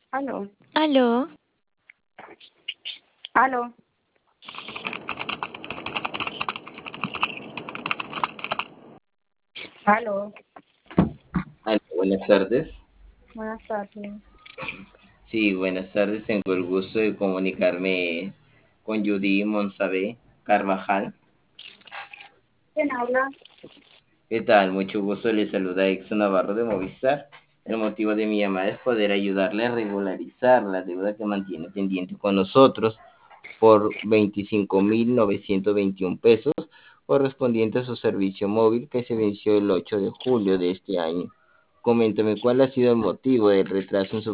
Aló, Aló, aló, aló. Aló, buenas tardes. Buenas tardes. Sí, buenas tardes. Tengo el gusto de comunicarme con Judy Monsalve Carvajal. ¿Quién habla? ¿Qué tal? Mucho gusto. Le saluda Exxon Navarro de Movistar. El motivo de mi llamada es poder ayudarle a regularizar la deuda que mantiene pendiente con nosotros por 25.921 pesos correspondiente a su servicio móvil que se venció el 8 de julio de este año. Coméntame cuál ha sido el motivo del retraso en su